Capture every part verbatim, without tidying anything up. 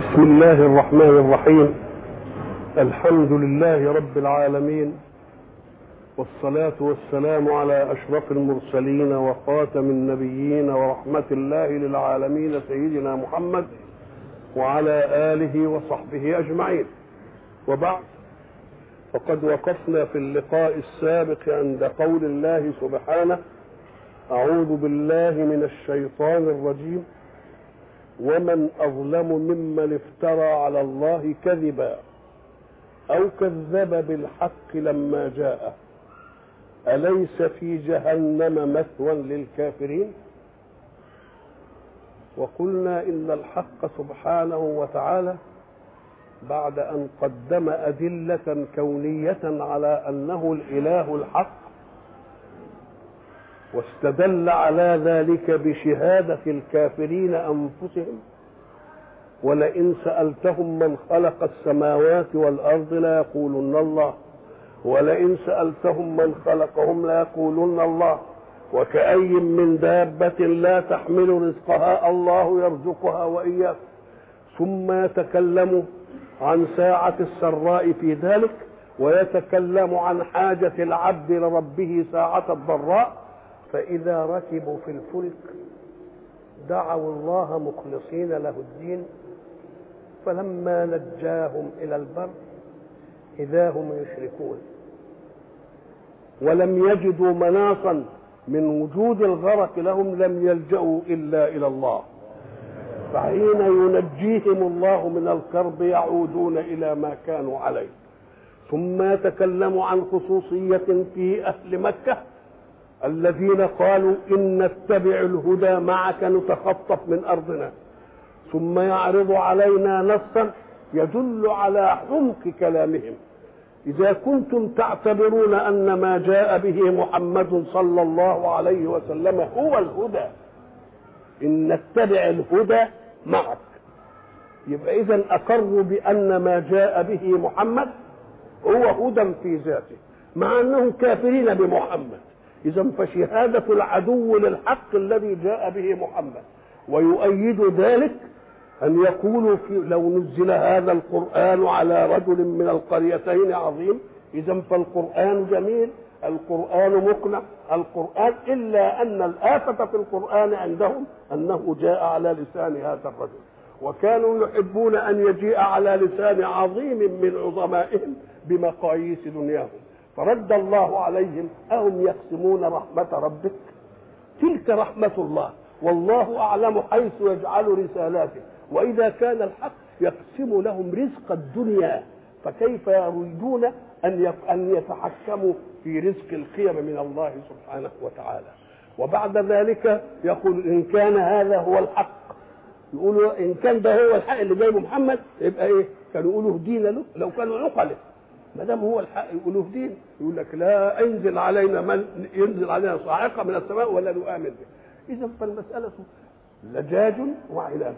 بسم الله الرحمن الرحيم. الحمد لله رب العالمين، والصلاة والسلام على أشرف المرسلين وخاتم النبيين ورحمة الله للعالمين سيدنا محمد وعلى آله وصحبه أجمعين. وبعد، فقد وقفنا في اللقاء السابق عند قول الله سبحانه: أعوذ بالله من الشيطان الرجيم، ومن أظلم ممن افترى على الله كذبا أو كذب بالحق لما جاءه أليس في جهنم مثوى للكافرين. وقلنا إن الحق سبحانه وتعالى بعد أن قدم أدلة كونية على أنه الإله الحق، واستدل على ذلك بشهادة الكافرين أنفسهم: ولئن سألتهم من خلق السماوات والأرض ليقولن الله، ولئن سألتهم من خلقهم ليقولن الله، وكأي من دابة لا تحمل رزقها الله يرزقها وإياكم. ثم يتكلم عن ساعة السراء في ذلك، ويتكلم عن حاجة العبد لربه ساعة الضراء. فإذا ركبوا في الفلك دعوا الله مخلصين له الدين، فلما نجاهم إلى البر إذا هم يشركون، ولم يجدوا مناصا من وجود الغرق لهم لم يلجأوا إلا إلى الله، فحين ينجيهم الله من الكرب يعودون إلى ما كانوا عليه. ثم يتكلم عن خصوصية في أهل مكة الذين قالوا: إن نتبع الهدى معك نتخطف من أرضنا، ثم يعرض علينا نصا يدل على حمق كلامهم: إذا كنتم تعتبرون أن ما جاء به محمد صلى الله عليه وسلم هو الهدى، إن نتبع الهدى معك، يبقى إذن أقروا بأن ما جاء به محمد هو هدى في ذاته، مع أنهم كافرين بمحمد. إذن فشهادة العدو للحق الذي جاء به محمد، ويؤيد ذلك أن يقولوا في لو نزل هذا القرآن على رجل من القريتين عظيم. إذن فالقرآن جميل، القرآن مقنع، القرآن، إلا أن الآفة في القرآن عندهم أنه جاء على لسان هذا الرجل، وكانوا يحبون أن يجيء على لسان عظيم من عظمائهم بمقاييس دنياهم. فرد الله عليهم: أهم يقسمون رحمة ربك؟ تلك رحمة الله، والله أعلم حيث يجعل رسالاته. وإذا كان الحق يقسم لهم رزق الدنيا، فكيف يريدون أن أن يتحكموا في رزق القيم من الله سبحانه وتعالى؟ وبعد ذلك يقول: إن كان هذا هو الحق، يقولوا إن كان ده هو الحق اللي جايبه محمد، يبقى إيه؟ كانوا يقولوا هدينا له لو كانوا عقله، ما دام هو الحق يقولوا هدينا. يقول لك: لا ينزل علينا من ينزل علينا صاعقة من السماء ولا نؤمن به. إذا فالمسألة لجاج وعلاج.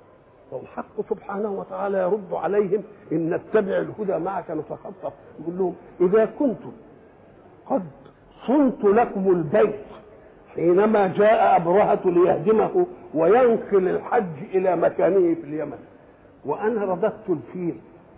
والحق سبحانه وتعالى يرد عليهم: إن نتبع الهدى معك نتخطف. يقول لهم: إذا كنتم قد صنت لكم البيت حينما جاء أبرهة ليهدمه وينقل الحج إلى مكانه في اليمن، وأنا رددت الفيل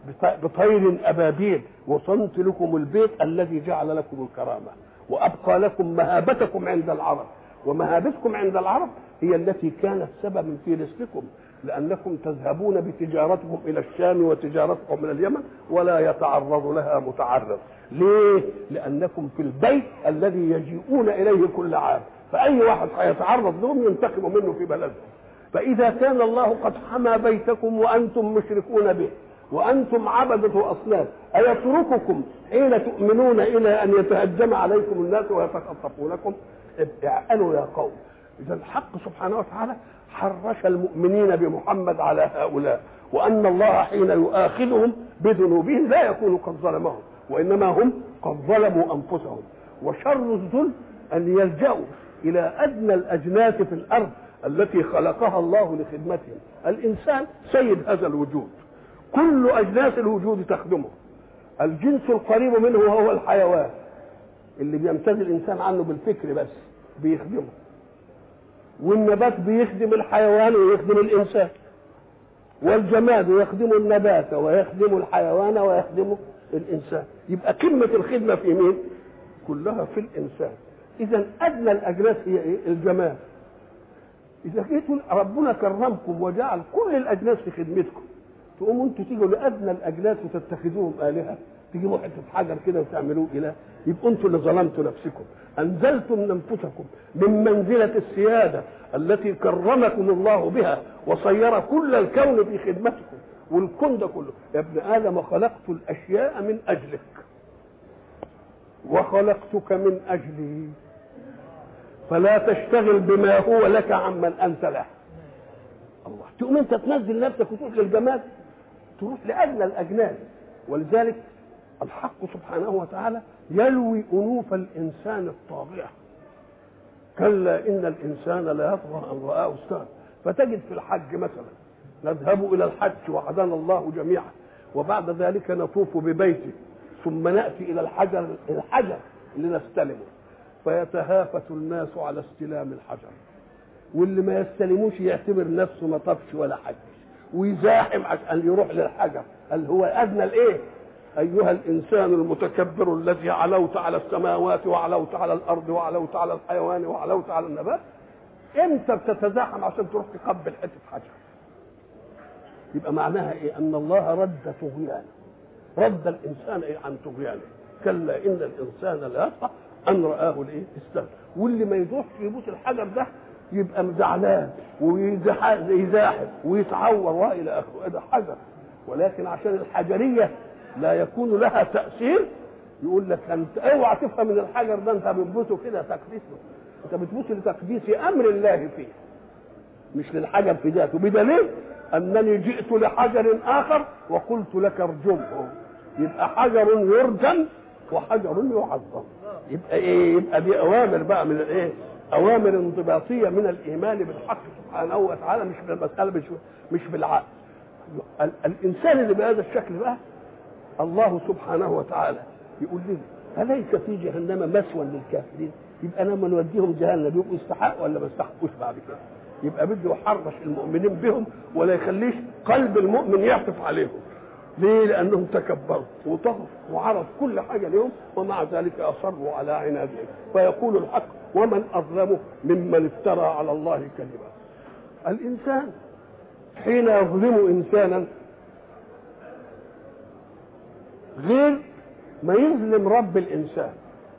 بطير أبابيل وصنت لكم البيت الذي جعل لكم الكرامة وأبقى لكم مهابتكم عند العرب، ومهابتكم عند العرب هي التي كانت سببا في رزقكم، لأنكم تذهبون بتجارتكم إلى الشام وتجارتكم إلى اليمن ولا يتعرض لها متعرض. ليه؟ لأنكم في البيت الذي يجيئون إليه كل عام، فأي واحد هيتعرض لهم ينتقم منه في بلدهم. فإذا كان الله قد حمى بيتكم وأنتم مشركون به وأنتم عبدة أصنام، أيترككم حين تؤمنون إلى أن يتهجم عليكم الناس ويتخطفونكم؟ اعقلوا يا قوم. إذا الحق سبحانه وتعالى حرش المؤمنين بمحمد على هؤلاء، وأن الله حين يؤاخذهم بذنوبهم لا يكون قد ظلمهم، وإنما هم قد ظلموا أنفسهم. وشر الظلم أن يلجأوا إلى أدنى الأجناس في الأرض التي خلقها الله لخدمتهم. الإنسان سيد هذا الوجود، كل أجناس الوجود تخدمه. الجنس القريب منه هو الحيوان اللي بيمتاز الإنسان عنه بالفكر بس بيخدمه، والنبات بيخدم الحيوان ويخدم الإنسان. والجماد يخدم النبات ويخدم الحيوان ويخدم الإنسان. يبقى قمة الخدمة في مين؟ كلها في الإنسان. إذا أدنى الأجناس هي إيه؟ الجماد. إذا جيتوا ربنا كرمكم وجعل كل الأجناس في خدمتكم، تقوموا أنتوا تيجوا لأدنى الأجناس وتتخذوهم آلهة، تجيبوا حتة حجر كده وتعملوه إله، يبقوا أنتوا اللي ظلمتوا نفسكم. أنزلتم من أنفسكم من منزلة السيادة التي كرمكم الله بها وصير كل الكون في خدمتكم، والكون ده كله. يا ابن آدم خلقت الأشياء من أجلك وخلقتك من أجلي، فلا تشتغل بما هو لك عمن أنت له. الله، تقوم أنت تنزل نفسك وتروح للجماد، تروح لأدنى الأجناس. ولذلك الحق سبحانه وتعالى يلوي أنوف الإنسان الطاغية. كلا إن الإنسان لا يطغى أن رآه استغنى. فتجد في الحج مثلا نذهب إلى الحج وعدنا الله جميعا، وبعد ذلك نطوف ببيته، ثم نأتي إلى الحجر الحجر اللي نستلمه، فيتهافت الناس على استلام الحجر، واللي ما يستلموش يعتبر نفسه ما طفش ولا حج، ويزاحم عشان يروح للحجر. قال هو أدنى الإيه؟ أيها الإنسان المتكبر الذي علوت على السماوات وعلوت على الأرض وعلوت على الحيوان وعلوت على النبات، إمتى بتتزاحم عشان تروح تقبل حتة حجر؟ يبقى معناها إيه؟ أن الله رد طغيانه، رد الإنسان إيه عن طغيانه. كلا إن الإنسان لا يطغى أن رآه الإيه؟ استغنى. واللي ما يروح يبوس الحجر ده يبقى مزعلان ويزاحم ويتعور والى اخره، ده حجر. ولكن عشان الحجريه لا يكون لها تاثير يقول لك انت اوعى تفهم من الحجر ده انت بتبوسه كده تقديسه، انت بتبوسه لتقديس امر الله فيه مش للحجر في ذاته. بدليل انني جئت لحجر اخر وقلت لك ارجمه، يبقى حجر يرجم وحجر يعظم. يبقى ايه؟ يبقى دي اوامر بقى من الايه؟ اوامر انضباطيه من الايمان بالحق سبحانه وتعالى، مش بالمساله مش مش بالعقل. الانسان اللي بهذا الشكل بقى الله سبحانه وتعالى يقول لي أليس في جهنم مثوى للكافرين؟ يبقى انا لما نوديهم جهنم يبقوا يستحقوا ولا ما يستحقوش بعد كده؟ يبقى بده يحرش المؤمنين بهم ولا يخليش قلب المؤمن يعطف عليهم. ليه؟ لانهم تكبروا وطغوا وعرض كل حاجه لهم، ومع ذلك اصروا على عنادهم. فيقول الحق ومن اظلم ممن افترى على الله كذبا. الانسان حين يظلم انسانا غير ما يظلم رب الانسان،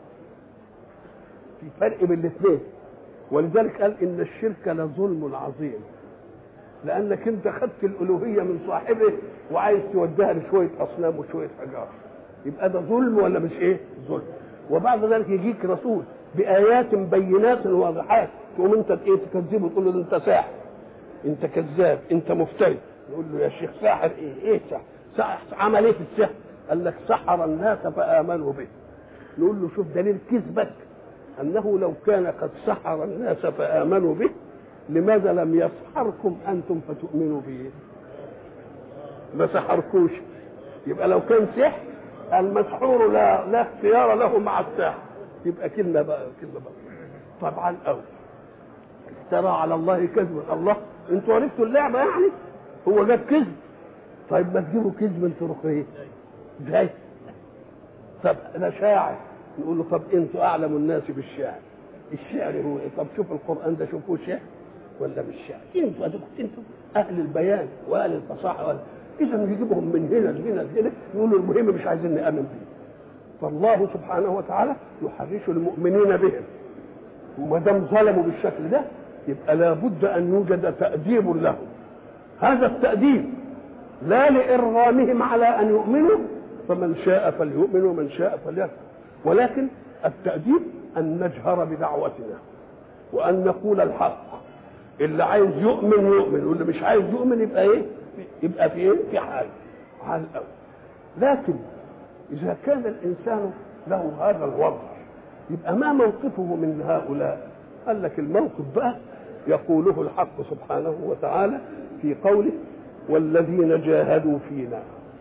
في فرق بين الاثنين. ولذلك قال ان الشرك لظلم عظيم، لانك انت خدت الالوهيه من صاحبه وعايز توديها لشويه اصنام وشويه حجار، يبقى ده ظلم ولا مش ايه؟ ظلم. وبعد ذلك يجيك رسول بايات بينات واضحات، تقوم انت ايه؟ تكذبه وتقول له انت ساحر، انت كذاب، انت مفتري. يقول له يا شيخ ساحر ايه؟ ايه ساحر؟ ساحر عمل ايه في السحر؟ قال لك سحر الناس فامنوا به. نقول له شوف دليل كذبك انه لو كان قد سحر الناس فامنوا به لماذا لم يسحركم انتم فتؤمنوا به؟ ما سحركوش. يبقى لو كان سحر المسحور لا لا اختيار له مع الساحر، يبقى كلمه بقى كلمه بقى طبعا. او افترى على الله كذبا، الله انتوا عرفتوا اللعبه يعني؟ هو جاب كذب، طيب ما تجيبوا كذب انتوا ايه؟ ازاي؟ طب انا شاعر، نقول له طب انتوا اعلم الناس بالشعر، الشعر هو ايه؟ طب شوف القران ده شوفوه شعر ولا مش شعر؟ انتوا انتوا اهل البيان واهل الفصاحه ولا اذا يجيبهم من هنا لهنا لهنا، يقولوا المهم مش عايزين نامن به. فالله سبحانه وتعالى يحرش المؤمنين بهم، وما دام ظلموا بالشكل ده يبقى لابد ان يوجد تاديب لهم. هذا التاديب لا لارغامهم على ان يؤمنوا، فمن شاء فليؤمن ومن شاء فليكفر، ولكن التاديب ان نجهر بدعوتنا وان نقول الحق. اللي عايز يؤمن يؤمن، واللي مش عايز يؤمن يبقى ايه؟ يبقى في ايه؟ في حال حال أول. لكن اذا كان الانسان له هذا الوضع يبقى ما موقفه من هؤلاء؟ قال لك الموقف بقى يقوله الحق سبحانه وتعالى في قوله والذين جاهدوا فينا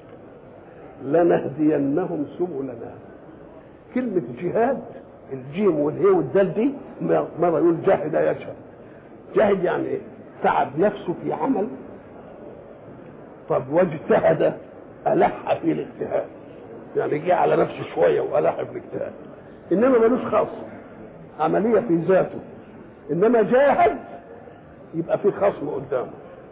لنهدينهم سبلنا. كلمة جهاد الجيم والهي والدال دي مرة يقول جاهد يشهد. جاهد يعني ايه؟ تعب نفسه في عمل طب واجتهد ألح في الاجتهاد، يعني جه على نفسه شويه والح في الاجتهاد، انما ملوش خاص عمليه في ذاته، انما جاهد يبقى في خصم قدامه،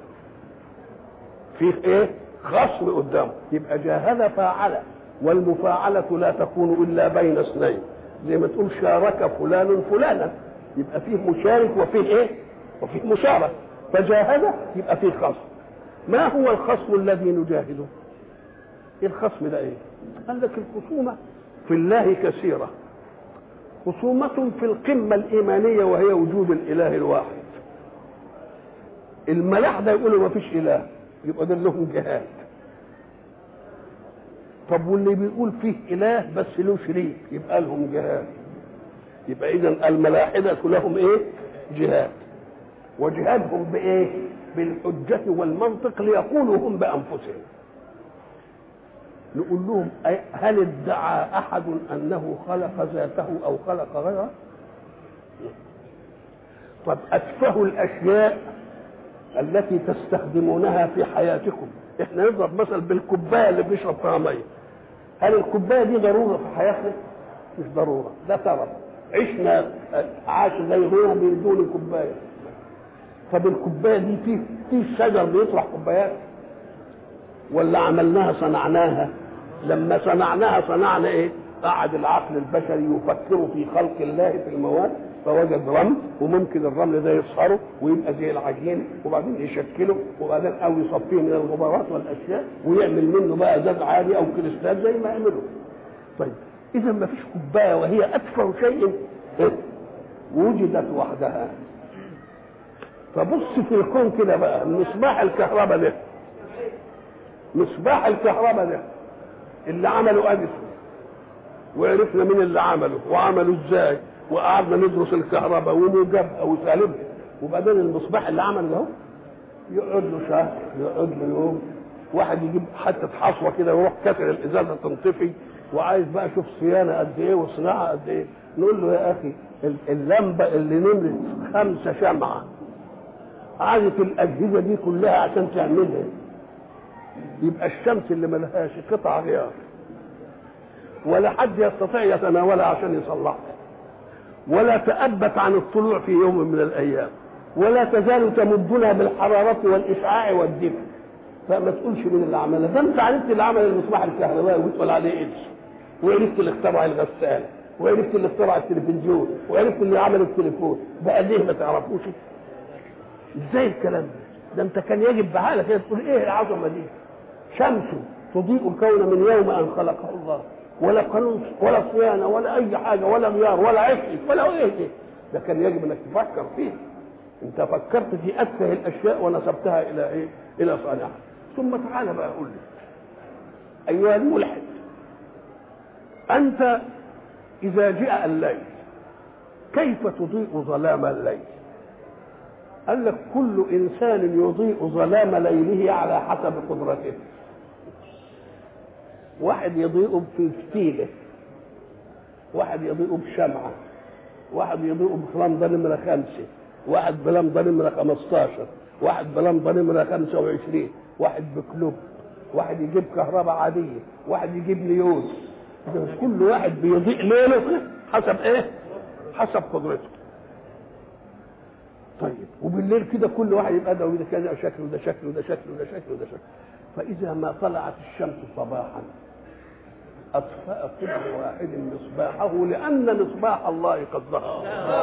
في ايه؟ خصم قدامه، يبقى جاهد فاعل، والمفاعله لا تكون الا بين اثنين، زي ما تقول شارك فلان فلانا، يبقى فيه مشارك وفيه ايه؟ وفيه مشارك. فجاهد يبقى فيه خصم. ما هو الخصم الذي نجاهده؟ الخصم ده ايه؟ قال لك الخصومه في الله كثيره. خصومه في القمه الايمانيه وهي وجود الاله الواحد. الملاحده يقولوا ما فيش اله، يبقى ده لهم جهاد. طب واللي بيقول فيه اله بس له شريك يبقى لهم جهاد. يبقى اذا الملاحده لهم ايه؟ جهاد. وجهادهم بايه؟ بالحجه والمنطق ليقولوا هم بانفسهم. نقول لهم هل ادعى احد انه خلق ذاته او خلق غيره؟ طب اتفه الاشياء التي تستخدمونها في حياتكم، احنا نضرب مثل بالكوبايه اللي بنشرب فيها ميه. هل الكوبايه دي ضروره في حياتنا؟ مش ضروره، ده طرف. عشنا عاش غيرنا بدون كوبايه. طب الكوبايه دي في في شجر بيطرح كوبايات ولا عملناها صنعناها؟ لما صنعناها صنعنا ايه؟ قعد العقل البشري يفكر في خلق الله في المواد فوجد رمل، وممكن الرمل ده يصهره ويبقى زي العجين وبعدين يشكله وبعدين او يصفيه من الغبارات والاشياء ويعمل منه بقى زاد عالي او كريستال زي ما يعملوا. طيب اذا ما فيش كوبايه وهي اتفه شيء وجدت وحدها. فبص في الكون كده بقى، مصباح الكهرباء ده، مصباح الكهرباء ده اللي عمله اديسون، وعرفنا مين اللي عمله وعمله ازاي، وقعدنا ندرس الكهرباء وموجبها وسالبها، وبعدين المصباح اللي عمله ده يقعد له شهر، يقعد له يوم، واحد يجيب حته حصوه كده ويروح كسر الازازه تنطفي، وعايز بقى شوف صيانه قد ايه وصناعه قد ايه. نقول له يا اخي اللمبه اللي نمرت خمسه شمعه عايزه الاجهزه دي كلها عشان تعملها، يبقى الشمس اللي ملهاش قطع غيار ولا حد يستطيع يتناولها عشان يصلحها، ولا تأبت عن الطلوع في يوم من الايام، ولا تزال تمدنا بالحراره والاشعاع والدفء. فما تقولش مين اللي عملها، ده انت عرفت اللي عمل المصباح الكهربائي وتقول عليه ادش، وعرفت اللي اخترع الغساله، وعرفت اللي اخترع التلفزيون، وعرفت اللي عمل التليفون، بقى ليه ما تعرفوش؟ ازاي الكلام ده؟ ده انت كان يجب بعقلك كده تقول ايه العظمه دي؟ شمس تضيء الكون من يوم ان خلقه الله، ولا قانون ولا صيانه ولا اي حاجه ولا غيار ولا عفش ولا ايه ده؟ ده كان يجب انك تفكر فيه. انت فكرت في اتفه الاشياء ونسبتها الى ايه؟ الى صانعها. ثم تعالى بقى قول لي ايها الملحد، انت اذا جاء الليل كيف تضيء ظلام الليل؟ قال لك كل انسان يضيء ظلام ليله على حسب قدرته. واحد يضيء في فتيله، واحد يضيء بشمعه، واحد يضيء بلمبه نمره خمسه، واحد بلمبه نمره خمستاشر، واحد بلمبه نمره خمسه وعشرين، واحد بكلوب، واحد يجيب كهرباء عاديه، واحد يجيب نيون. كل واحد بيضيء ليله حسب ايه؟ حسب قدرته. طيب وبالليل كده كل واحد يبقى ده وده كذا شكله وده شكله وده شكله وده شكله وده شكله. فإذا ما طلعت الشمس صباحا أطفأ كل واحد مصباحه لأن مصباح الله قد ظهر.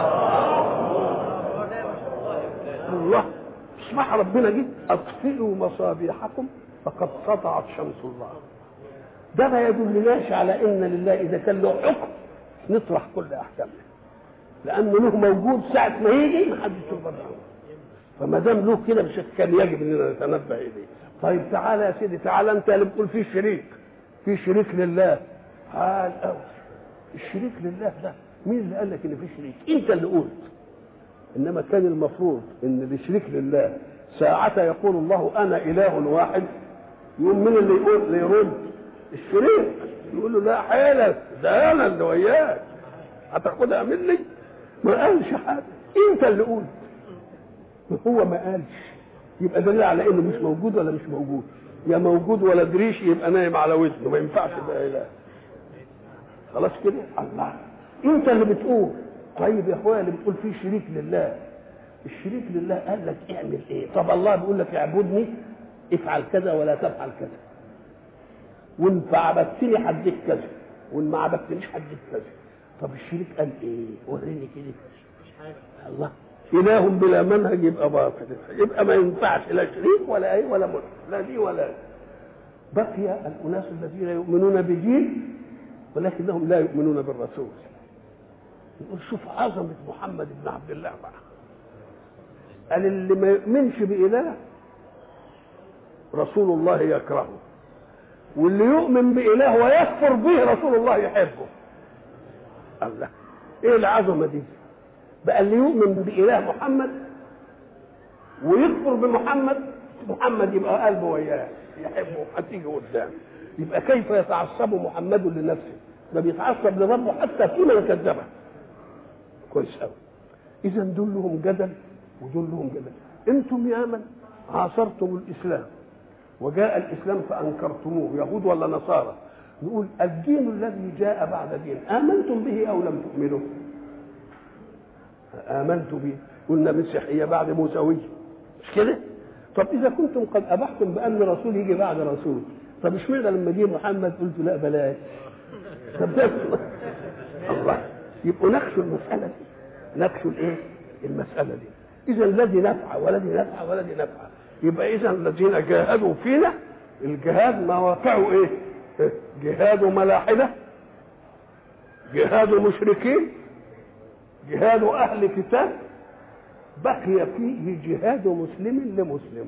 الله مصباح ربنا جه أطفئوا مصابيحكم فقد سطعت شمس الله. ده ما يدلناش على إن لله إذا كان له حكم نطرح كل أحكامه، لأنه له موجود ساعة ما يجي ما حدش يقدر عنه. فما دام له كده مش كان يجب اننا نتنبه اليه. طيب تعالى يا سيدي، تعالى انت اللي بتقول في شريك، في شريك لله. قال أو الشريك لله ده مين اللي قال لك ان في شريك؟ انت اللي قلت. انما كان المفروض ان الشريك لله ساعة يقول الله انا اله واحد، يقوم مين اللي يقول اللي يرد؟ الشريك. يقول له لا حيلك، ده انا اللي وياك، هتاخدها مني؟ ما قالش حاجه، انت اللي قلت. هو ما قالش، يبقى دليل على انه مش موجود ولا مش موجود؟ يا موجود ولا دريش يبقى نايم على ودنه، ما ينفعش بقى اله. خلاص كده. الله، انت اللي بتقول. طيب يا اخويا اللي بتقول فيه شريك لله، الشريك لله قال لك اعمل ايه؟ طب الله بيقول لك اعبدني، افعل كذا ولا تفعل كذا، وان عبدتني هديك كذا، وان ما عبدتنيش هديك كذا. طب الشريك قال ايه؟ وريني كده. مفيش حاجه. الله، اله بلا منهج يبقى باطل، يبقى ما ينفعش لا شريك ولا ايه ولا مشرك، لا دي ولا دي. بقي الاناس الذين يؤمنون بدين ولكنهم لا يؤمنون بالرسول. يقول شوف عظمه محمد بن عبد الله بقى. قال اللي ما يؤمنش بإله رسول الله يكرهه، واللي يؤمن بإله ويكفر به رسول الله يحبه. الله، ايه العظمه دي بقى؟ اللي يؤمن بإله محمد ويكفر بمحمد، محمد يبقى قلبه وياه يحبه، هتيجي قدام. يبقى كيف يتعصب محمد لنفسه؟ ده بيتعصب لربه حتى في من كذبه. كويس قوي. اذا دول لهم جدل ودول لهم جدل. انتم يا من عاصرتم الاسلام وجاء الاسلام فانكرتموه، يهود ولا نصارى؟ نقول الدين الذي جاء بعد دين امنتم به او لم تؤمنوا؟ امنتم به. قلنا مسيحيه بعد موسويه، مش كده؟ طب اذا كنتم قد ابحتم بان رسول يجي بعد رسول، طب اشمعنى لما جه محمد قلت لا بلاش؟ طب الله، يبقوا نخشوا المساله دي، نخشوا الايه؟ المساله دي. اذا الذي نفع والذي نفع والذي نفع. يبقى اذا الذين جاهدوا فينا الجهاد مواقعه ايه؟ جهاد ملاحده، جهاد مشركين، جهاد اهل كتاب، بقي فيه جهاد مسلم لمسلم.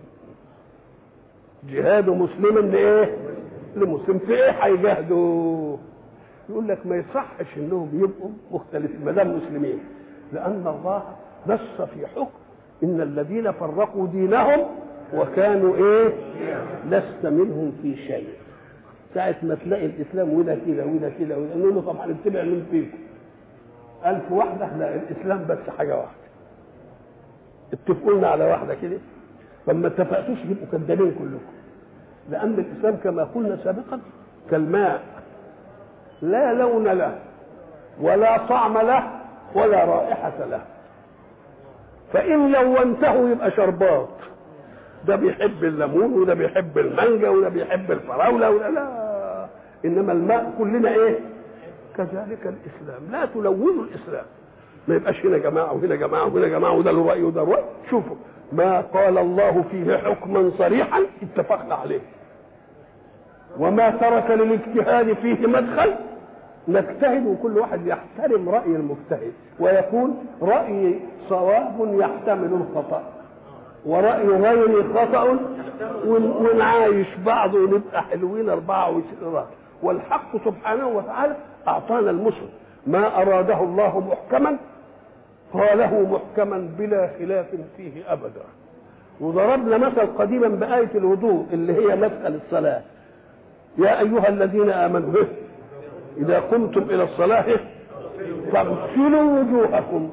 جهاد مسلم لايه؟ لمسلم. في ايه هيجاهدوا؟ يقول لك ما يصحش انهم يبقوا مختلفين ما دام مسلمين، لان الله نص في حكم ان الذين فرقوا دينهم وكانوا ايه؟ لست منهم في شيء. ساعة ما تلاقي الاسلام وده كده وده كده نقول له طب هنتبع مين فيكم؟ ألف واحدة؟ لا، الاسلام بس حاجة واحدة. اتفقوا لنا على واحدة كده، فما اتفقتوش يبقوا كذابين كلكم. لأن الإسلام كما قلنا سابقا كالماء، لا لون له ولا طعم له ولا رائحة له، فإن لونته يبقى شربات. ده بيحب الليمون وده بيحب المانجا وده بيحب الفراولة وده لا، إنما الماء كلنا إيه؟ كذلك الإسلام، لا تلونوا الإسلام. ما يبقاش هنا جماعة وهنا جماعة وهنا جماعة وده له رأي وده رأي. شوفوا ما قال الله فيه حكما صريحا اتفقنا عليه، وما ترك للاجتهاد فيه مدخل نجتهد، وكل واحد يحترم رأي المجتهد ويكون رأي صواب يحتمل الخطأ ورأي غير خطأ، ونعايش بعض ونبقى حلوين أربعة وعشرين. والحق سبحانه وتعالى أعطانا المسلم ما أراده الله محكما قاله محكما بلا خلاف فيه أبدا. وضربنا مثل قديما بآية الوضوء اللي هي مسألة الصلاة، يا أيها الذين آمنوا إذا قمتم إلى الصلاة فاغسلوا وجوهكم.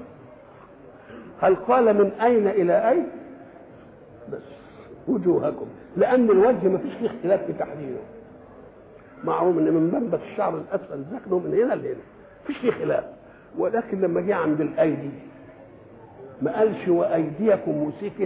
هل قال من أين إلى أين؟ بس وجوهكم، لأن الوجه ما فيش فيه اختلاف في تحديده. معروف ان من منبت الشعر الاسفل ذكره من هنا لهنا مفيش فيه خلاف. ولكن لما جه عند الايدي ما قالش وايديكم وسكت.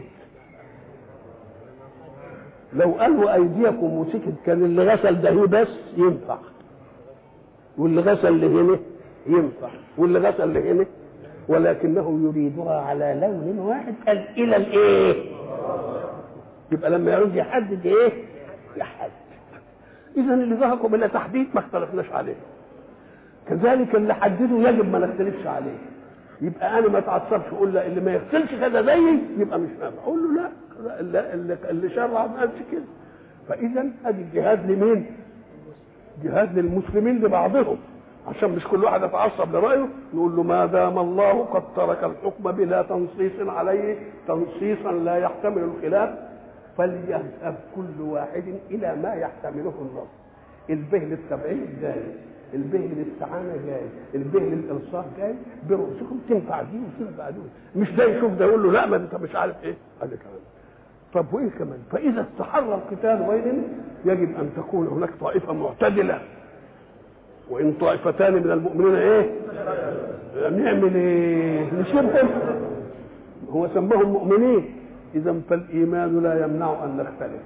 لو قال وايديكم وسكت كان اللي غسل ده بس ينفع، واللي غسل لهنا ينفع، واللي غسل لهنا، ولكنه يريدها على لون واحد قال الى الايه؟ يبقى لما يعوز يحدد ايه؟ يحدد. إذا اللي ذهبوا إلى تحديد ما اختلفناش عليه، كذلك اللي حدده يجب ما نختلفش عليه. يبقى أنا ما اتعصبش أقول لا اللي ما يغسلش كذا زيي يبقى مش نافع، أقول له لا اللي, اللي شرع ما قالش كده. فإذا أدي الجهاد لمين؟ جهاد للمسلمين لبعضهم، عشان مش كل واحد يتعصب لرأيه. نقول له ما دام الله قد ترك الحكم بلا تنصيص عليه تنصيصا لا يحتمل الخلاف فليذهب كل واحد الى ما يحتمله النص. البه للتبعيد جاي، البه للاستعانه جاي، البه للالصاق جاي، برؤسكم تنفع دي وتنفع دي. مش ده يشوف ده يقول له لا ما انت مش عارف ايه. هذا كلام. طب وايه كمان؟ فاذا استحر القتال بينهم يجب ان تكون هناك طائفه معتدله، وان طائفتان من المؤمنين ايه نعمل ايه؟ نسيبهم. هو سماهم مؤمنين، اذا فالايمان لا يمنع ان نختلف،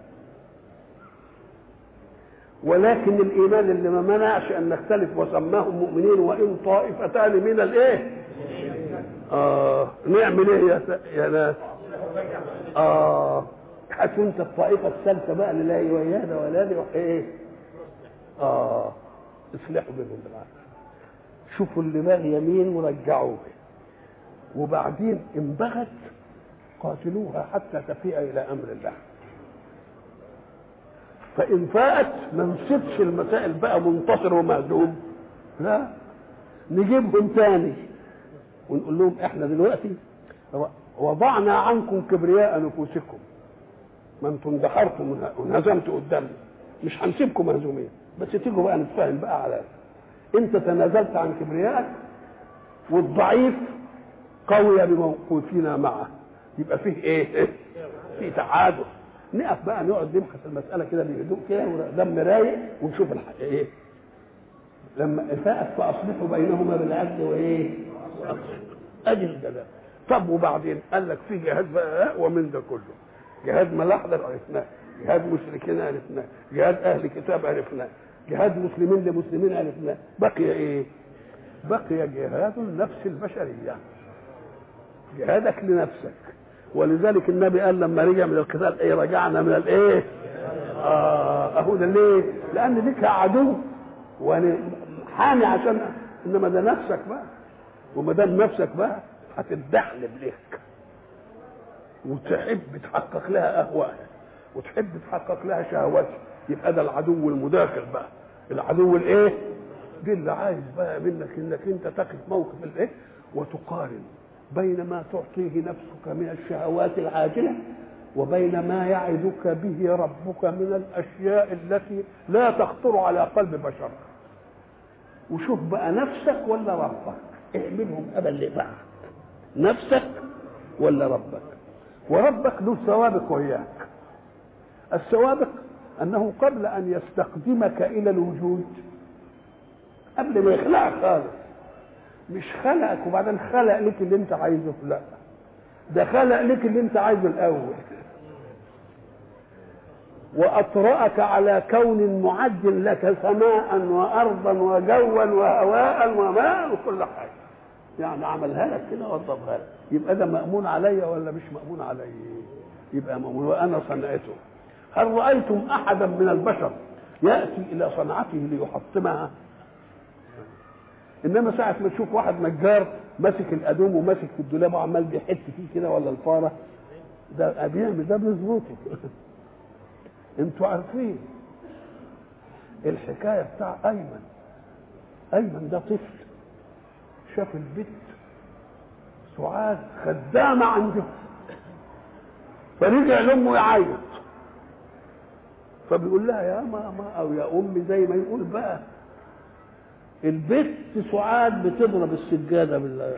ولكن الايمان اللي ما منعش ان نختلف وسماهم مؤمنين وان طائفتان من الايه اه نعمل ايه يا يا ناس؟ اه هتكون انت الطائفه الثالثه بقى اللي لا ويانا ولا دي ايه اه اصلحوا بينهم بالعكس، شوفوا اللي باغي يمين ورجعوه، وبعدين ان بغت قاتلوها حتى تفيء الى امر الله. فان فاءت ما نسيبش المسائل بقى منتصر ومهزوم، لا نجيبهم تاني ونقول لهم احنا دلوقتي وضعنا عنكم كبرياء نفوسكم، ما انتم اندحرتم وانهزمتوا قدامنا، مش هنسيبكم مهزومين، بس تيجوا بقى نتفاهم بقى على انت تنازلت عن كبريائك والضعيف قوي بموقوفنا معه، يبقى فيه ايه؟ فيه تعادل. نقف بقى نقعد نبحث المساله كده بهدوء كده ودم رايق ونشوف الحق ايه. لما فاءت فاصلحوا بينهما بالعدل وايه؟ ادي الجزاء. طب وبعدين قال لك في جهاد بقى اقوى من ده كله، جهاد ملاحده عرفناه، جهاد مشركين عرفناه، جهاد اهل كتاب عرفناه، جهاد مسلمين لمسلمين عرفناه، بقي ايه؟ بقي جهاد النفس البشريه، جهادك لنفسك. ولذلك النبي قال لما رجع من القتال ايه؟ رجعنا من الايه؟ اه اهو ده ليه؟ لان لك عدو وانا حامي عشان، انما ده نفسك بقى، وما دام نفسك بقى هتتدحلب ليك وتحب تحقق لها اهوائها وتحب تحقق لها شهواتها، يبقى ده العدو المداخل بقى، العدو الايه؟ دي اللي عايز بقى منك انك انت تقف موقف الايه وتقارن بين ما تعطيه نفسك من الشهوات العاجله وبين ما يعدك به ربك من الاشياء التي لا تخطر على قلب بشر، وشوف بقى نفسك ولا ربك، اعملهم ابا لبعض، نفسك ولا ربك. وربك له سوابق وياك. السوابق انه قبل ان يستقدمك الى الوجود، قبل ما يخلقك خالص، مش خلقك وبعدين خلق لك اللي انت عايزه، لا ده خلق لك اللي انت عايزه الاول، واطرأك على كون معد لك سماء وارضا وجوا وهواء وماء وكل حاجه، يعني عملها لك كده وضبها لك، يبقى ده مأمون علي ولا مش مأمون علي؟ يبقى مأمون، وانا صنعته. هل رأيتم احدا من البشر يأتي الى صنعته ليحطمها؟ انما ساعه ما تشوف واحد نجار ماسك الادوم وماسك في الدولاب وعمال بيحط فيه كده ولا الفاره، ده بيعمل ده بيظبطه. انتوا عارفين الحكايه بتاع ايمن. ايمن ده طفل شاف البت سعاد خدامه عنده، فرجع لامه يعيط، فبيقول لها يا ماما او يا امي زي ما يقول بقى، البت سعاد بتضرب السجاده بال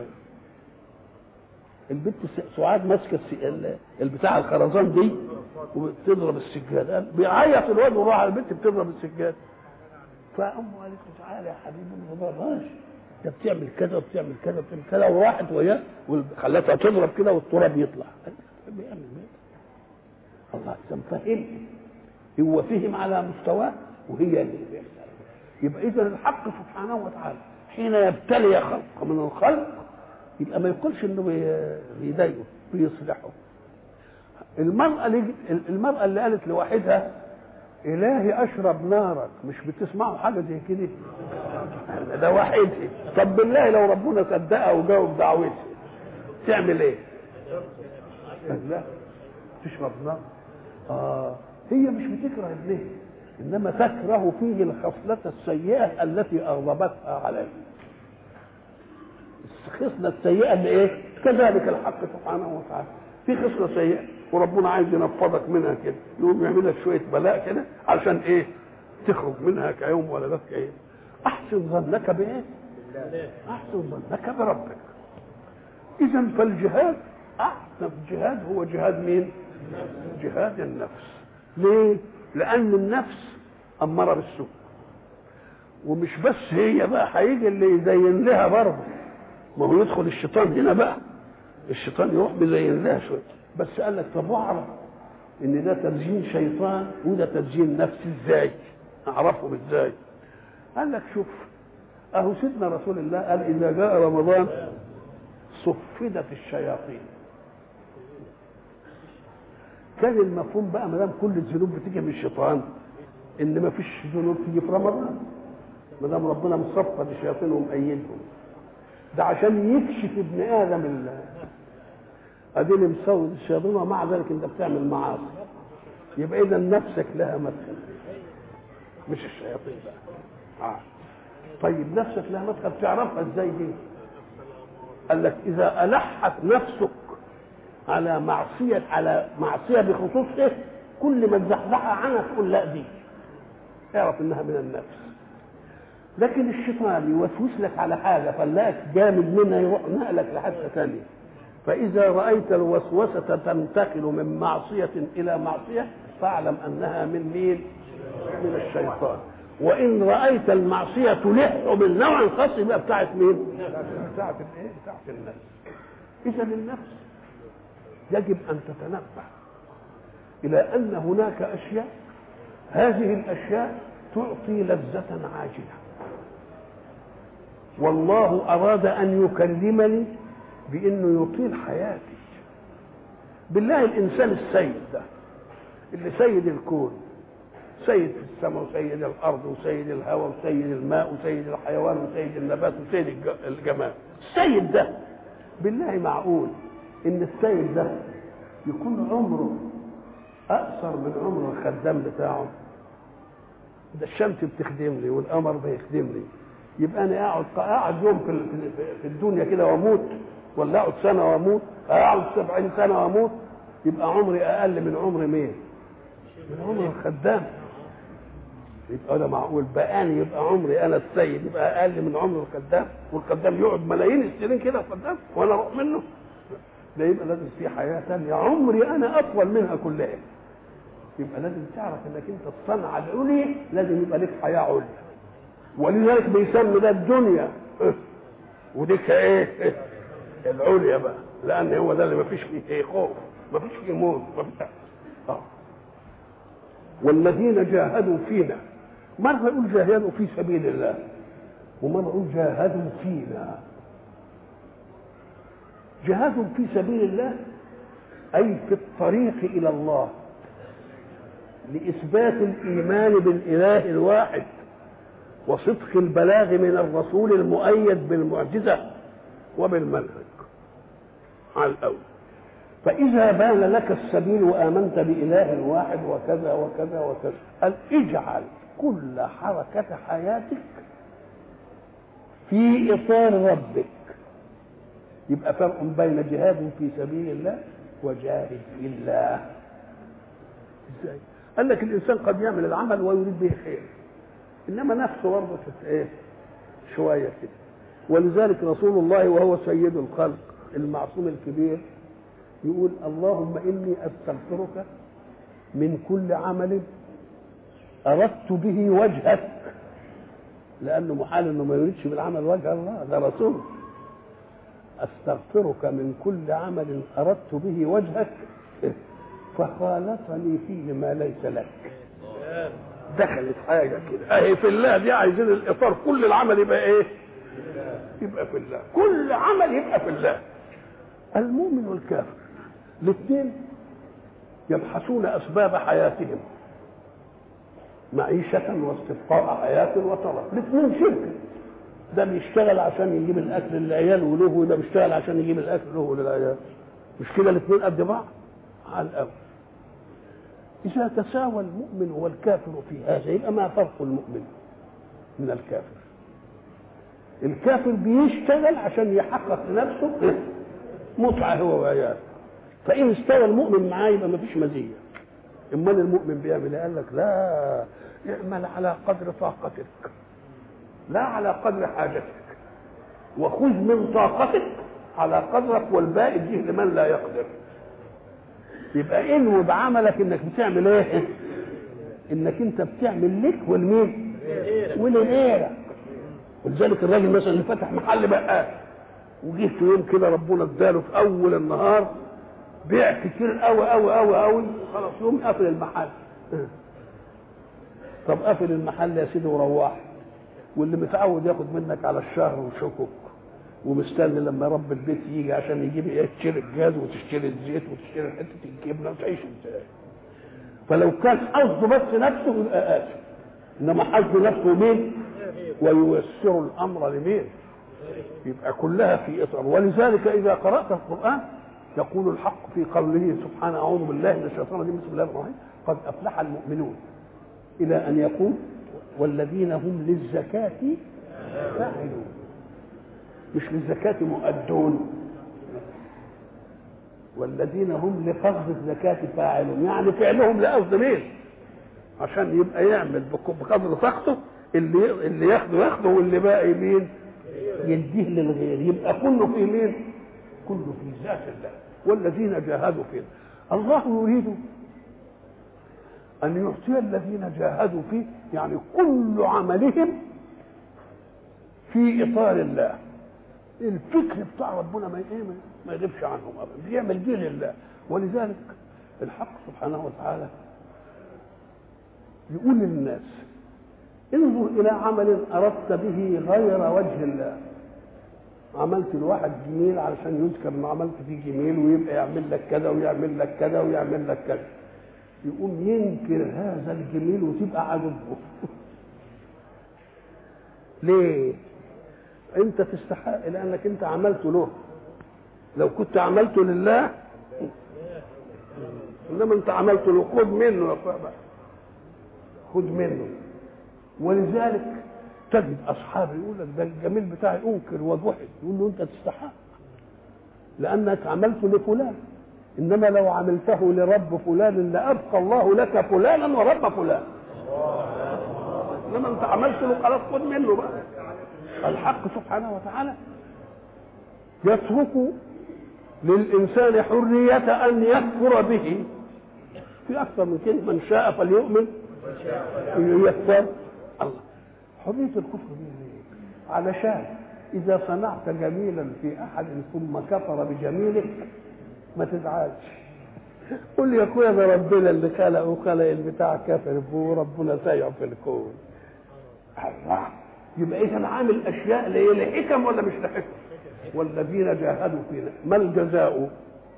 البت سعاد ماسكه البتاع الخرزان دي وبتضرب السجاده، بيعيط الواد وراح على البت بتضرب السجاده، فامه قالت له تعالى يا حبيبي ما تضربهاش، ده بتعمل كذا وبتعمل كذا وبتعمل كذا، وراحت وياه وخلتها تضرب كده والتراب يطلع. بيعمل ايه؟ الله فهم، هو فهم على مستواه وهي اللي بيحصل. يبقى اذا الحق سبحانه وتعالى حين يبتلي خلق من الخلق يبقى ما يقولش انه بيضايقه، بيصلحه. المرأة اللي المرأة اللي قالت لواحدها إلهي أشرب نارك، مش بتسمعوا حاجة زي كده؟ ده واحد. طب بالله لو ربنا صدقها وجاوب دعوتها تعمل إيه؟ لا تشرب نار. آه هي مش بتكره ابنها، إنما تكره فيه الخصلة السيئة التي أغضبتها عليه. الخصلة السيئة اللي إيه؟ كذلك الحق سبحانه وتعالى في خصلة سيئة وربنا عايز ينفضك منها كده، يقوم يعمل لك شويه بلاء كده علشان ايه؟ تخرج منها كيوم ولدتك ايه؟ احسن ظنك بايه؟ احسن ظنك بربك. اذا فالجهاد احسن جهاد هو جهاد مين؟ جهاد النفس. ليه؟ لأن النفس أمارة بالسوء، ومش بس هي بقى، هيجي اللي يزين لها برضه. ما هو يدخل الشيطان هنا بقى، الشيطان يروح بيزين لها شويه. بس قال لك طب واعرف ان ده تزيين شيطان وده تزيين نفسي ازاي؟ اعرفهم ازاي؟ قال لك شوف، اهو سيدنا رسول الله قال اذا جاء رمضان صفدت الشياطين. كان المفهوم بقى ما دام كل الذنوب بتيجي من الشيطان ان ما فيش ذنوب تيجي في رمضان، ما دام ربنا مصفد الشياطين ومأيدهم. ده عشان يكشف ابن ادم الله اديني مسود الشياطين، ومع ذلك انت بتعمل معاصي، يبقى اذا نفسك لها مدخل مش الشياطين بقى. آه. طيب نفسك لها مدخل تعرفها ازاي دي؟ قال لك اذا الحت نفسك على معصيه على معصيه بخصوص ايه، كل ما تزحزحها عنها تقول لا دي، اعرف انها من النفس. لكن الشيطان يوسوس لك على حاجه فلاك جامد منها يروح نقلك لحته ثانيه. فاذا رايت الوسوسه تنتقل من معصيه الى معصيه فاعلم انها من مين؟ من الشيطان. وان رايت المعصيه تلح بالنوع خاص يبقى بتاعت مين؟ بتاعت الايه؟ بتاعت النفس. اذا النفس يجب ان تتنبه الى ان هناك اشياء، هذه الاشياء تعطي لذه عاجله، والله اراد ان يكرمني بانه يطيل حياتي. بالله الانسان السيد ده اللي سيد الكون، سيد في السماء وسيد الارض وسيد الهواء وسيد الماء وسيد الحيوان وسيد النبات وسيد الجمال، السيد ده بالله معقول ان السيد ده يكون عمره اقصر من عمر الخدام بتاعه؟ ده الشمس بتخدمني والقمر بيخدمني، يبقى انا اقعد اقعد يوم في في الدنيا كده واموت، ولا اقعد سنه واموت، اقعد سبعين سنه واموت، يبقى عمري اقل من عمر مين؟ من عمر الخدام. يبقى ده معقول بقى أنا يبقى عمري انا السيد يبقى اقل من عمر الخدام، والخدام يقعد ملايين السنين كده الخدام وانا اروح منه؟ ده يبقى لازم في حياه ثانيه عمري انا اطول منها كلها. يبقى لازم تعرف انك انت الصنعه العليا لازم يبقى لك حياه عليا، ولذلك بيسمي ده الدنيا وديك ايه؟ العليا بقى، لان هو ده اللي ما فيش فيه ايه خوف، ما فيش فيه موت، ما فيش اه. والذين جاهدوا فينا، مره يقول جاهدوا في سبيل الله، ومره يقول جاهدوا فينا. جهادوا في سبيل الله اي في الطريق الى الله لإثبات الإيمان بالإله الواحد وصدق البلاغ من الرسول المؤيد بالمعجزة وبالمنهج على الأول. فإذا بان لك السبيل وآمنت بإله واحد وكذا وكذا وكذا، قال اجعل كل حركة حياتك في إطار ربك. يبقى فرق بين جهاد في سبيل الله وجاهد في الله. ازاي؟ قال لك الانسان قد يعمل العمل ويريد به خير، انما نفسه برضه ايه شويه كده. ولذلك رسول الله وهو سيد الخلق المعصوم الكبير يقول اللهم اني استغفرك من كل عمل اردت به وجهك، لانه محال انه ما يريدش بالعمل وجه الله، ده رسول. استغفرك من كل عمل اردت به وجهك فخالطني فيه ما ليس لك. دخلت حاجه كده اهي في الله دي، عايزين الاطار كل العمل يبقى ايه؟ يبقى في الله، كل عمل يبقى في الله. المؤمن والكافر الاثنين يبحثون اسباب حياتهم، معيشه واستبقاء حياه وطلب، الاثنين شركه. ده بيشتغل عشان يجيب الاكل للعيال وله، وده بيشتغل عشان يجيب الاكل له وللعيال، مش كده الاثنين قد بعض على الاول. إذا تساوى المؤمن والكافر في هذا يبقى ما فرق المؤمن من الكافر؟ الكافر بيشتغل عشان يحقق لنفسه متعة هو وعياله، فإن استوى المؤمن معاه يبقى ما فيش مزية. امال المؤمن بيعمل ايه؟ قال لك لا، اعمل على قدر طاقتك لا على قدر حاجتك، وخذ من طاقتك على قدرك والباقي اديه لمن لا يقدر. يبقى انوي بعملك انك بتعمل ايه؟ انك انت بتعمل لك والمين؟ ولغيرك. ولذلك الراجل مثلا اللي فتح محل بقال وجه في يوم كده ربنا اداله في اول النهار بيع كتير قوي قوي قوي قوي، خلاص يوم قافل المحل. طب قافل المحل يا سيدي وروح، واللي متعود ياخد منك على الشهر وشكك ومستني لما رب البيت يجي عشان يجيب ايه، تشتري الجاز وتشتري الزيت وتشتري حته الجبنه وتعيش ازاي. فلو كان قصده بس نفسه يبقى اسف، انما قصده نفسه مين؟ وييسر الامر لمين؟ يبقى كلها في اطار. ولذلك اذا قرات القران يقول الحق في قوله سبحانه اعوذ بالله من الشيطان الرجيم بسم الله الرحمن الرحيم قد افلح المؤمنون الى ان يقول والذين هم للزكاه فاعلون، مش للزكاه مؤدون، والذين هم لفرض الزكاه فاعلون، يعني فعلهم لقصد مين؟ عشان يبقى يعمل بقدر طاقته، اللي اللي ياخده ياخده واللي باقي مين؟ يديه للغير. يبقى كله في مين؟ كله في ذات الله. والذين جاهدوا فينا الله يريد ان يعطي الذين جاهدوا فيه، يعني كل عملهم في اطار الله. الفكر بتاع ربنا ما ايه ما يغيبش عنهم ابدا، بيعمل دين لله. ولذلك الحق سبحانه وتعالى يقول للناس انظر الى عمل اردت به غير وجه الله. عملت لواحد جميل علشان يذكر ان عملت فيه جميل ويبقى يعمل لك كذا ويعمل لك كذا ويعمل لك كذا، يقوم ينكر هذا الجميل وتبقى عدوه. ليه؟ انت تستحق لانك انت عملته له. لو كنت عملته لله انما انت عملته له، خد منه يا صاحبي، خد منه. ولذلك تجد اصحاب يقول لك ده الجميل بتاعي انكر وضحك، يقول له انت تستحق لانك عملته لفلان، انما لو عملته لرب فلان لابقى الله لك فلانا ورب فلان. انما انت عملته له خلاص خد منه بقى. الحق سبحانه وتعالى يترك للانسان حريه ان يكفر به في اكثر من كده، من شاء فليؤمن يكفر. الله حريه الكفر دي ليه؟ علشان اذا صنعت جميلا في احد ثم كفر بجميلك ما تزعلش، قل يا اخويا ده ربنا اللي خلقه وخلق البتاع كافر به، ربنا سايع في الكون. الله يبقى اذا عامل اشياء اللي هي لحكم ولا مش لحكم؟ والذين جاهدوا فينا ما الجزاء؟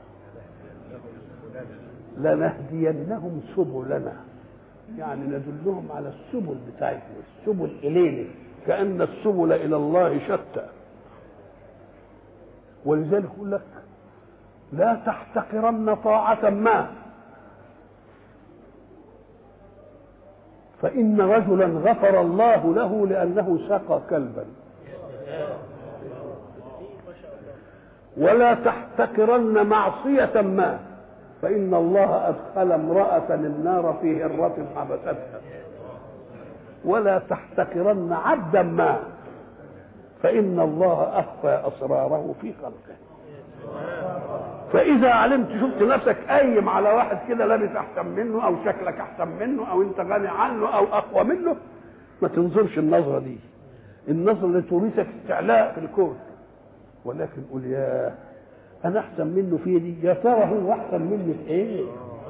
لنهدينهم سبلنا، يعني ندلهم على السبل بتاعتنا، السبل الينا، كأن السبل الى الله شتى. ولذلك يقول لك لا تحتقرن طاعة ما، فإن رجلا غفر الله له لأنه سقى كلبا. ولا تحتقرن معصية ما، فإن الله أدخل امرأة النار في هرة حبستها. ولا تحتقرن عبدا ما، فإن الله أخفى أسراره في خلقه. فإذا علمت شفت نفسك قايم على واحد كده لابس أحسن منه أو شكلك أحسن منه أو أنت غني عنه أو أقوى منه، ما تنظرش النظرة دي، النظرة اللي تورثك استعلاء في الكون، ولكن قول يا أنا أحسن منه في دي، يا ترى هو أحسن مني في إيه؟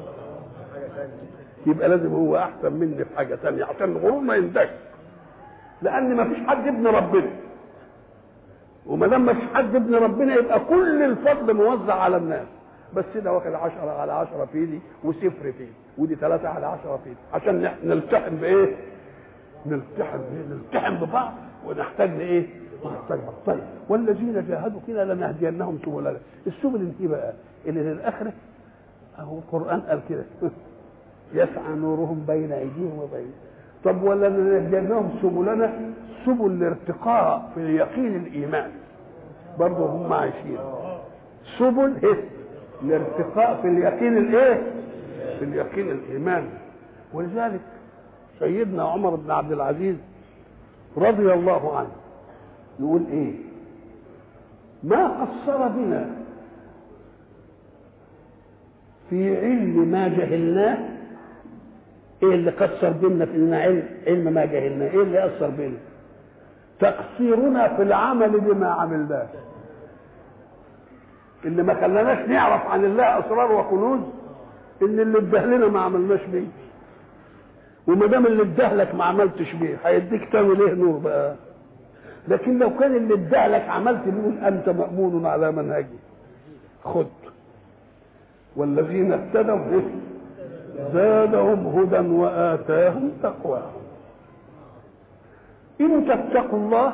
يبقى لازم هو أحسن مني في حاجة ثانية عشان الغرور ما يندك، لأن ما فيش حد ابن ربنا، وما دام ما فيش حد ابن ربنا يبقى كل الفضل موزع على الناس، بس ده واخد عشرة على عشرة في دي وصفر في دي ودي ثلاثة على عشرة في دي، عشان نلتحم بإيه؟ نلتحم بإيه؟ نلتحم ببعض ونحتاج لإيه؟ نحتاج طيب والذين جاهدوا فينا لنهدينهم سبلنا. السبل دي بقى اللي للآخرة أهو القرآن قال كده يسعى نورهم بين أيديهم وبين. طب ولا لنهدينهم سبلنا، سبل الارتقاء في اليقين الإيمان برضه هم عايشين، سبل ايه؟ الارتقاء في اليقين الايه؟ في اليقين الإيمان. ولذلك سيدنا عمر بن عبد العزيز رضي الله عنه يقول ايه؟ ما قصر بنا في علم ما جهلناه. ايه اللي كسر بينا في اننا علم علم ما جهلناه؟ ايه اللي اثر بينا؟ تقصيرنا في العمل بما عملناه، اللي ما خلاناش نعرف عن الله اسرار وكنوز ان اللي ادهلنا ما عملناش بيه. وما دام اللي ادهلك ما عملتش بيه هيديك تعمل ايه نور بقى؟ لكن لو كان اللي ادهلك عملت بيه انت مأمون على منهجي. خد والذين اهتدوا زادهم هدى وآتاهم تقواهم. إن تتقوا الله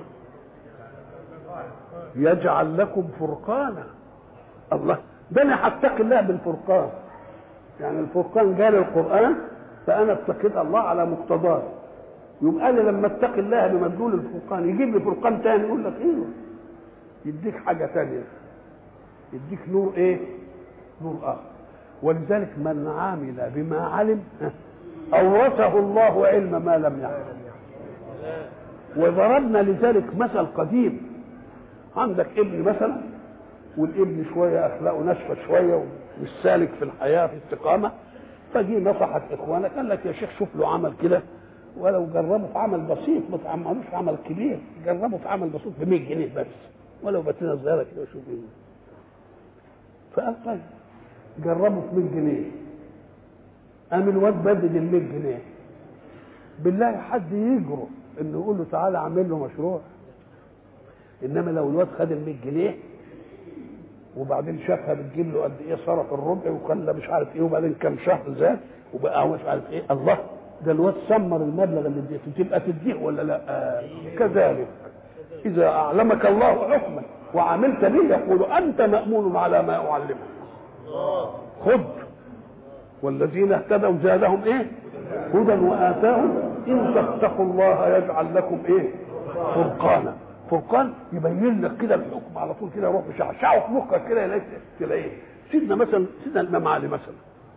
يجعل لكم فرقانا. الله ده انا هتقي الله بالفرقان، يعني الفرقان جاء للقرآن فأنا اتقيت الله على مقتضاه. يبقى أنا لما اتقي الله بمدلول الفرقان يجيب لي فرقان تاني يقول لك ايه؟ يديك حاجة تانية، يديك نور ايه؟ نور آخر. ولذلك من عامل بما علم أورثه الله علم ما لم يعلم. وضربنا لذلك مثل قديم. عندك ابن مثلا، والابن شويه اخلاقه ناشفه شويه ومش سالك في الحياه في استقامه، فجي نصحت اخوانك قال لك يا شيخ شوف له عمل كده، ولو جربه في عمل بسيط ما تعملوش في عمل كبير، جربه في عمل بسيط ب مية جنيه بس، ولو باتنا صغيره كده شوف ايه. فقال طيب جربه في مية جنيه. قام الواد بدد ال مية جنيه. بالله حد يجرؤ انه يقول له تعالى اعمل له مشروع؟ انما لو الواد خد ال مية جنيه وبعدين شافها بتجيب له قد ايه صرف الربع وخلى مش عارف ايه وبعدين كام شهر زاد وبقى مش عارف ايه، الله ده الواد سمر المبلغ اللي اديته، تبقى تديه ولا لا؟ آه. كذلك اذا اعلمك الله حكما وعملت به يقول انت مأمون على ما اعلمك. خذ والذين اهتدوا زادهم ايه؟ هدى وآتاهم. ان تتقوا الله يجعل لكم ايه؟ فرقانا. فرقان يبين لك كده الحكم على طول كده، يروح يشعشعه في مخك كده يلاقي تلاقيه. سيدنا مثلا سيدنا الامام علي مثلا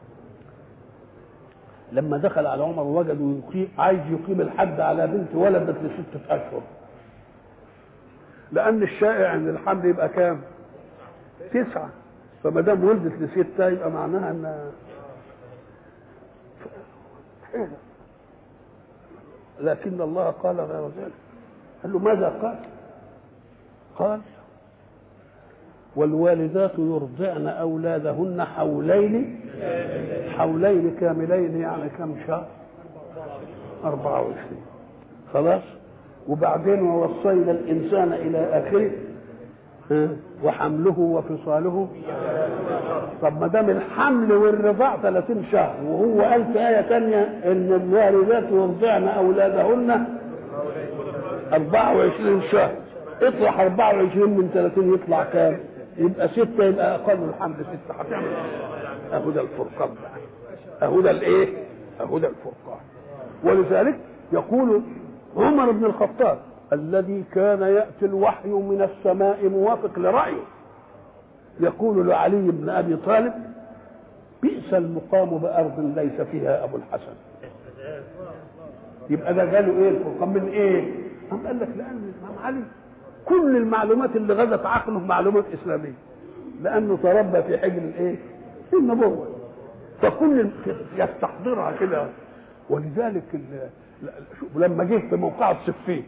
لما دخل على عمر ووجد يقيم عايز يقيم الحد على بنت ولدت لستة اشهر، لان الشائع ان الحمل يبقى كام؟ تسعة، فما دام ولدت لستة يبقى معناها ان لكن الله قال غير ذلك. قال له ماذا قال؟ قال والوالدات يرضعن أولادهن حولين حولين كاملين، يعني كم شهر؟ أربعة وعشرين. خلاص. وبعدين ووصينا الإنسان إلى آخره وحمله وفصاله. طب ما دام الحمل والرضاع ثلاثين شهر وهو قال في آية ثانية إن الوالدات يرضعن أولادهن أربعة وعشرين شهر، اطرح أربعة وعشرين من ثلاثين يطلع كام؟ يبقى ستة، يبقى أقل الحمل ستة. هتعمل أهو ده الفرقان بقى، أهو ده الإيه؟ أهو ده الفرقان. ولذلك يقول عمر بن الخطاب الذي كان يأتي الوحي من السماء موافق لرأيه، يقول لعلي بن أبي طالب بئس المقام بأرض ليس فيها أبو الحسن. يبقى ده قالوا إيه الفرقان من إيه؟ قام قال لك لأن الإمام علي كل المعلومات اللي غزت عقله معلومات إسلامية، لأنه تربى في حجر الإيه؟ النبوة، فكل يستحضرها كده. ولذلك لما جه في موقع الصفين،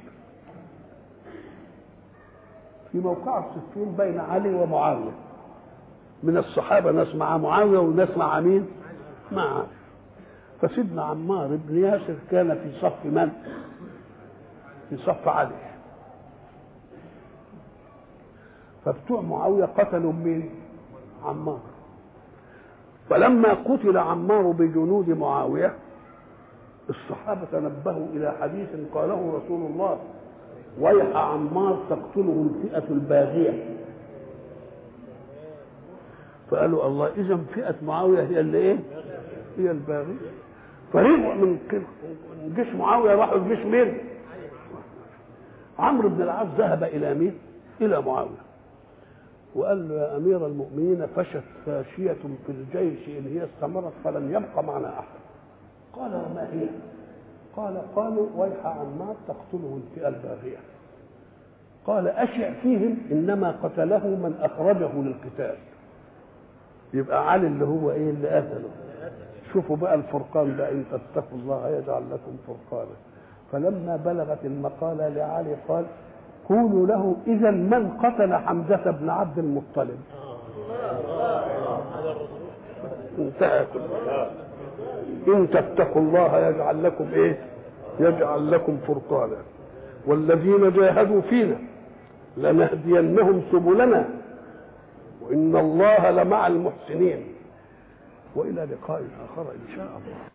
في موقع الصفين بين علي ومعاوية، من الصحابة ناس مع معاوية وناس مع مين؟ مع علي. فسيدنا عمار بن ياسر كان في صف من؟ في صف علي. فبتوع معاوية قتلوا مين؟ عمار. فلما قتل عمار بجنود معاوية الصحابة تنبهوا إلى حديث قاله رسول الله ويح عمار تقتله الفئة الباغية. فقالوا الله إذا فئة معاوية هي اللي إيه؟ هي الباغية. فرجعوا من جيش معاوية راحوا الجيش مين؟ عمرو بن العاص ذهب إلى مين؟ إلى معاوية وقال له يا أمير المؤمنين فشت فاشية في الجيش إن هي استمرت فلن يبقى معنا أحد. قال وما هي؟ قال قالوا ويح عمار تقتله الفئة الباغية. قال أشع فيهم إنما قتله من أخرجه للقتال، يبقى علي اللي هو ايه اللي قتله. شوفوا بقى الفرقان ده، ان تتقوا الله يجعل لكم فرقانا. فلما بلغت المقالة لعلي قال قولوا له اذا من قتل حمزة بن عبد المطلب. انتهى كل ان تتقوا الله يجعل لكم ايه؟ يجعل لكم فرقانا. والذين جاهدوا فينا لنهدينهم سبلنا وان الله لمع المحسنين. والى لقاء اخر ان شاء الله.